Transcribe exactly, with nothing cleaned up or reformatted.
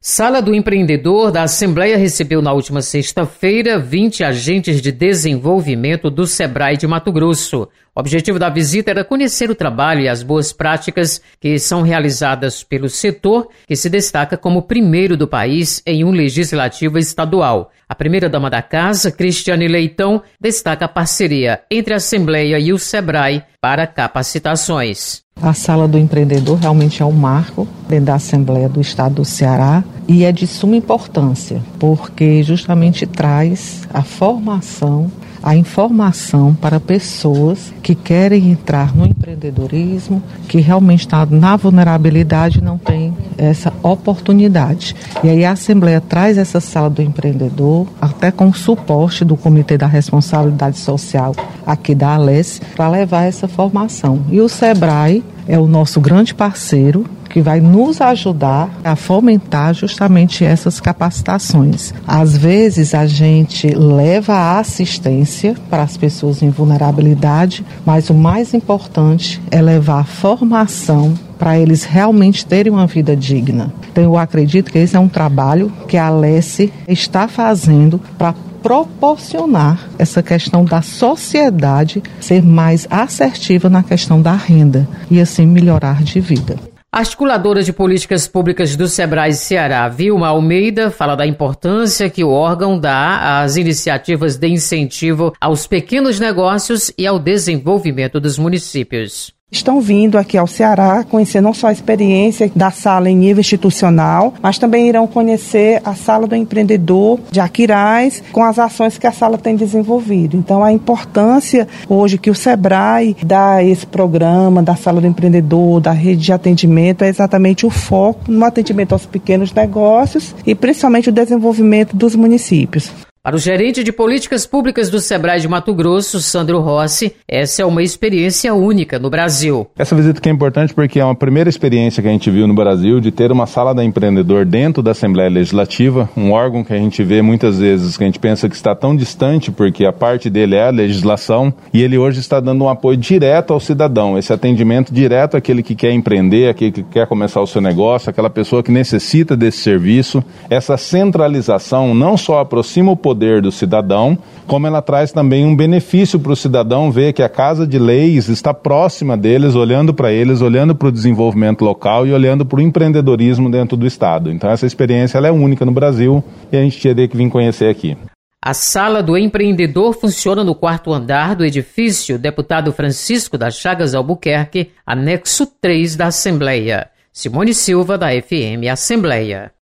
Sala do Empreendedor da Assembleia recebeu na última sexta-feira vinte agentes de desenvolvimento do Sebrae de Mato Grosso. O objetivo da visita era conhecer o trabalho e as boas práticas que são realizadas pelo setor, que se destaca como o primeiro do país em um legislativo estadual. A primeira-dama da casa, Cristiane Leitão, destaca a parceria entre a Assembleia e o Sebrae para capacitações. A Sala do Empreendedor realmente é um marco dentro da Assembleia do Estado do Ceará e é de suma importância, porque justamente traz a formação, a informação para pessoas que querem entrar no empreendedorismo, que realmente está na vulnerabilidade e não tem essa oportunidade. E aí a Assembleia traz essa Sala do Empreendedor, até com o suporte do Comitê da Responsabilidade Social aqui da Alesse, para levar essa formação. E o Sebrae é o nosso grande parceiro, que vai nos ajudar a fomentar justamente essas capacitações. Às vezes a gente leva a assistência para as pessoas em vulnerabilidade, mas o mais importante é levar a formação para eles realmente terem uma vida digna. Então eu acredito que esse é um trabalho que a Alesse está fazendo para proporcionar essa questão da sociedade ser mais assertiva na questão da renda e assim melhorar de vida. A articuladora de políticas públicas do Sebrae Ceará, Vilma Almeida, fala da importância que o órgão dá às iniciativas de incentivo aos pequenos negócios e ao desenvolvimento dos municípios. Estão vindo aqui ao Ceará conhecer não só a experiência da sala em nível institucional, mas também irão conhecer a Sala do Empreendedor de Aquiraz com as ações que a sala tem desenvolvido. Então, a importância hoje que o Sebrae dá esse programa da Sala do Empreendedor, da rede de atendimento, é exatamente o foco no atendimento aos pequenos negócios e principalmente o desenvolvimento dos municípios. Para o gerente de políticas públicas do Sebrae de Mato Grosso, Sandro Rossi, essa é uma experiência única no Brasil. Essa visita aqui é importante porque é uma primeira experiência que a gente viu no Brasil de ter uma sala da empreendedor dentro da Assembleia Legislativa, um órgão que a gente vê muitas vezes que a gente pensa que está tão distante porque a parte dele é a legislação e ele hoje está dando um apoio direto ao cidadão, esse atendimento direto àquele que quer empreender, àquele que quer começar o seu negócio, aquela pessoa que necessita desse serviço. Essa centralização não só aproxima o poder poder do cidadão, como ela traz também um benefício para o cidadão ver que a Casa de Leis está próxima deles, olhando para eles, olhando para o desenvolvimento local e olhando para o empreendedorismo dentro do Estado. Então essa experiência ela é única no Brasil e a gente teria que vir conhecer aqui. A Sala do Empreendedor funciona no quarto andar do edifício Deputado Francisco das Chagas Albuquerque, anexo três da Assembleia. Simone Silva, da F M Assembleia.